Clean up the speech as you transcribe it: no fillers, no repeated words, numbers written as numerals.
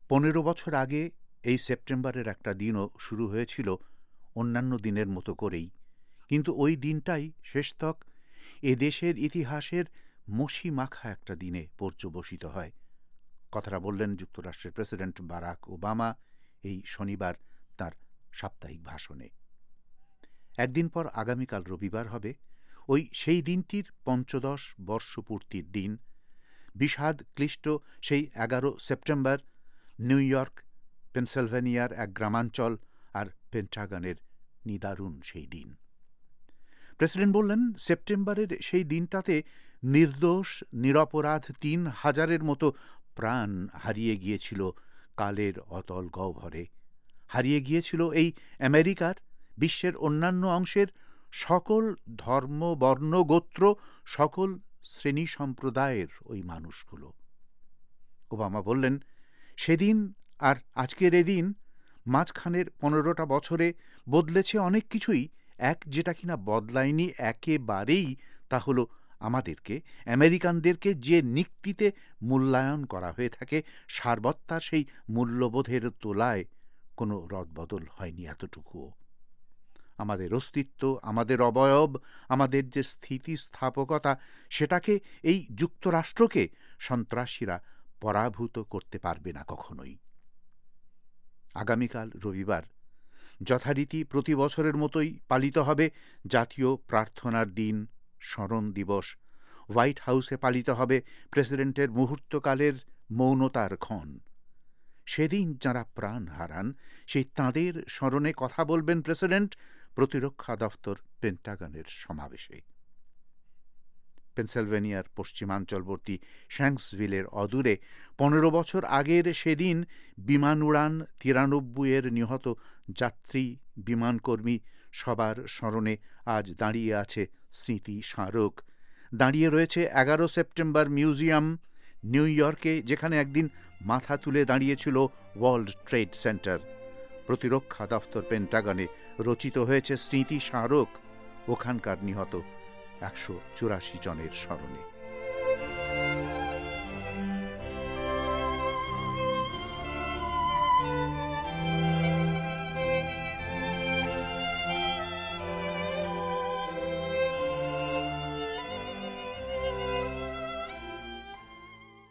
15 বছর আগে এই সেপ্টেম্বরের একটা দিনও শুরু হয়েছিল অন্যান্য দিনের মতো করেই, কিন্তু ওই দিনটাই শেষতক এ দেশের ইতিহাসের মসি মাখা একটা দিনে পর্যবসিত হয়। কথাটা বললেন যুক্তরাষ্ট্রের প্রেসিডেন্ট বারাক ওবামা এই শনিবার তার সাপ্তাহিক ভাষণে। একদিন পর আগামীকাল রবিবার হবে ওই সেই দিনটির 15 বর্ষপূর্তির দিন। বিষাদ ক্লিষ্ট সেই 11 সেপ্টেম্বর নিউ ইয়র্ক, পেনসিলভেনিয়ার এক গ্রামাঞ্চল আর পেন্টাগনের নিদারুণ সেই দিন। প্রেসিডেন্ট বললেন, সেপ্টেম্বরের সেই দিনটাতে নির্দোষ নিরপরাধ 3000-এর মতো প্রাণ হারিয়ে গিয়েছিল কালের অতল গহ্বরে। হারিয়ে গিয়েছিল এই আমেরিকার, বিশ্বের অন্যান্য অংশের সকল ধর্ম, বর্ণ, গোত্র, সকল শ্রেণী সম্প্রদায়ের ওই মানুষগুলো। ওবামা বললেন, সেদিন আর আজকের এদিন মাঝখানের 15টা বছরে বদলেছে অনেক কিছুই। এক যেটা কিনা বদলায়নি একেবারেই, তা হলো আমাদেরকে, আমেরিকানদেরকে যে নিক্তিতে মূল্যায়ন করা হয়ে থাকে, সারবত্তার সেই মূল্যবোধের তোলায় কোনো রদবদল হয়নি এতটুকুও। আমাদের অস্তিত্ব, আমাদের অবয়ব, আমাদের যে স্থিতিস্থাপকতা, সেটাকে এই যুক্তরাষ্ট্রকে সন্ত্রাসীরা পরাভূত করতে পারবে না কখনোই। আগামীকাল রবিবার যথারীতি প্রতি বছরের মতোই পালিত হবে জাতীয় প্রার্থনার দিন, স্মরণ দিবস। হোয়াইট হাউসে পালিত হবে প্রেসিডেন্টের মুহূর্তকালের মৌনতার ক্ষণ। সেদিন যাঁরা প্রাণ হারান, সেই তাঁদের স্মরণে কথা বলবেন প্রেসিডেন্ট প্রতিরক্ষা দফতর পেন্টাগনের সমাবেশে। পেনসিলভেনিয়ার পশ্চিমাঞ্চলবর্তী শ্যাঙ্কসভিলের অদূরে 15 বছর আগের সেদিন বিমান উড়ান 93-এর নিহত যাত্রী, বিমানকর্মী সবার স্মরণে আজ দাঁড়িয়ে আছে স্মৃতি স্মারক। দাঁড়িয়ে রয়েছে 11 সেপ্টেম্বর মিউজিয়াম নিউ ইয়র্কে, যেখানে একদিন মাথা তুলে দাঁড়িয়েছিল ওয়ার্ল্ড ট্রেড সেন্টার। প্রতিরক্ষা দফতর পেন্টাগনে রচিত হয়েছে স্মৃতি স্মারক ওখানকার নিহত 184 জনের স্মরণে।